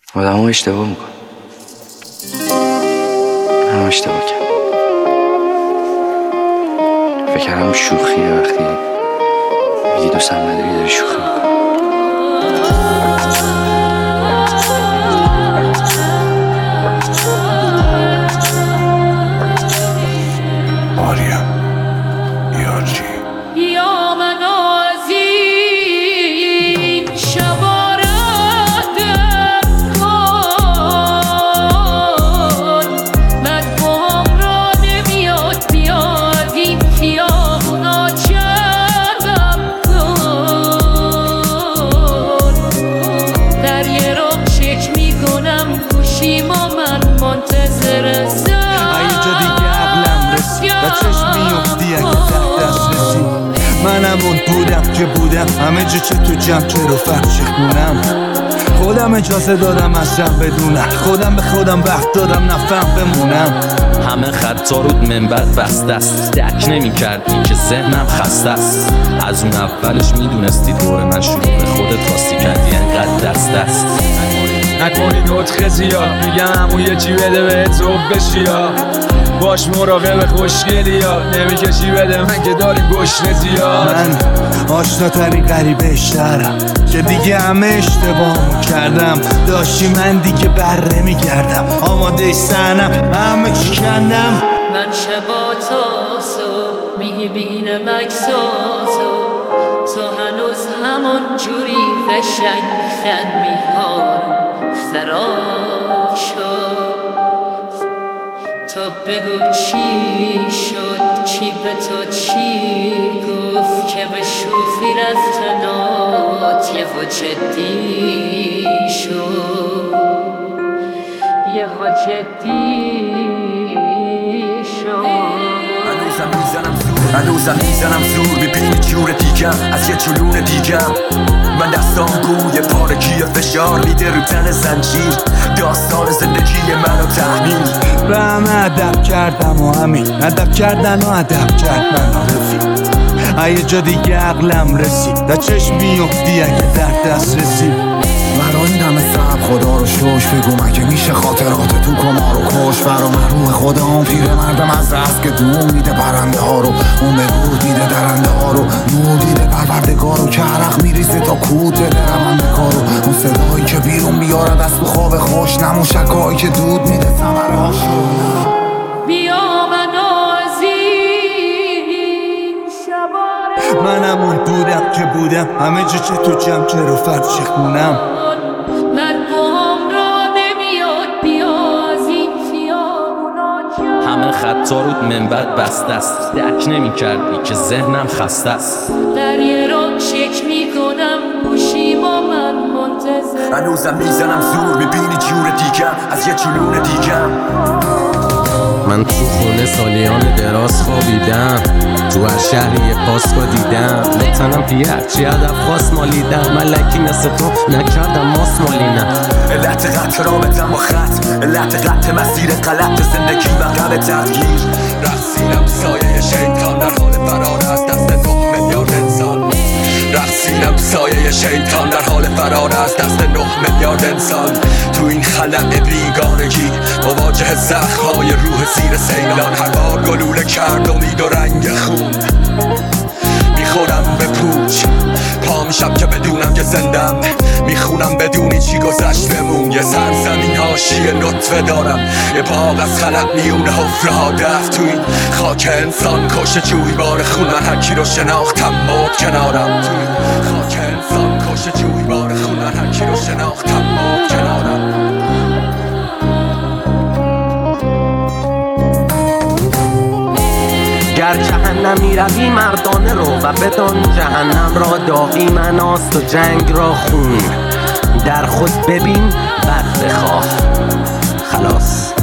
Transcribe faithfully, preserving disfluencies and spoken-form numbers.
آدم ها اشتباه میکن. من اشتباه کردم. فکر کردم شوخیه وقتی میگی دوستم نداری داری شوخی میکن. آریم یارجی یا من از این شبا ردم کن، من باهم را نمیاد بیاد این خیابونا چربم کن. در یه راه چک میکنم گوشیما من منتظر زن و چشم میفتی اگه ده دست رسی. منم اون بودم که بودم همه جا چه تو جمع چه رو فرشی خونم. خودم اجازه دادم اصلا بدونم، خودم به خودم وقت دادم نفهم بمونم. همه خطا رود منبر بسته است، درک نمی کردی که ذهنم خسته است. از اون اولش میدونستی دور من شروع به خودت راستی کردی انقدر دست است. نکنی نطخه زیاد میگم اون یکی بده بهت زوب بشی یا باش مراقب خوشگلی ها نمیکشی بده من که داری گشنه زیاد. من آشناترین غریبه شهرم که دیگه همه اشتباهمو کردم. داشتی من دیگه بر نمیگردم آماده سنم همه چی کندم. من شبا تا صبح میبینم اکساتو، تو هنوز همون جوری قشنگ خند میهارم خراب شد. تو بگو چی شد، چی به تو چی گفت که به شوخی رفتنات یه و جدی شد، یه و جدی شد. هنوزم میزنم زور هنوزم میزنم زور میبینی جور دیگم از یه جنون دیگم. من دستام گوی پارگی فشار میده رو تن زنجیر، داستان زندگی منو تحمیل. به همه ادب کردم و همین ادب کردن و ادب کرد منو رفیق. یه جا دیگه عقلم رسید در چشم میفتی اگه در دست رسید. برا این همه صبر خدا رو شوش بگو مگه میشه خاطرات تو کما رو کش. فرا محروم خدا اون پیر مردم از دست که دوم میده پرنده ها رو، اون به نور دیده درنده ها رو، نور دیده پروردگار رو که عرق میریزه تا کود بده رونده کارو. اون صدایی که بیرون میارد از تو خواب خوش، نمون شکایی که دود میده ثمره هاشو. بیا من از این شبا منم اون بودم که بودم همه جا چه تو جمع چه رو فرشی خونم. من باهم را نمیاد بیاد این خیابونا چربم. همه خطا رود منبر بسته است، درک نمی کردی که ذهنم خسته است. در یه راه چک میکنم گوشیما من منتظر. هنوزم میزنم زور میبینی جور دیگم از یه جنون دیگم. من تو خونه سالیان دراز خوابیدم، تو هر شهری یه پاسکا دیدم. لطنم پیه هرچی هدف خواست مالیدم، ملکی مثل تو نکردم ماس مالینم. علت قطع رابطم با خط، علت قطع مسیر غلط زندگی و غم تغییر. رقصیدم سایه شیطان در حال فرار از دست نه میلیارد انسان. رقصیدم سایه شیطان در حال فرار از دست نه میلیارد انسان. تو این خلأ بیگانگی مواجه زخم‌های روح زیر سیلان. هر بار گلوله کرد امید و رنگ خون، میخورم به پوچ پا میشم که بدونم که زندم. میخونم بدونی چی گذشتمون. یه سرزمین حاشیه نطفه دارم، یه باغ از خلق میونه حفره ها دفت. تو این خاک انسان کشته جویبار خون، من هرکی رو شناختم مرد کنارم. تو این خاک انسان کشته جویبار خون، من هرکی رو شناختم مرد کنارم. گر جهنمی روی مردانه رو و بدان جهنم را داغی مناست و جنگ را خون. در خود ببین بعد بخواه خلاص.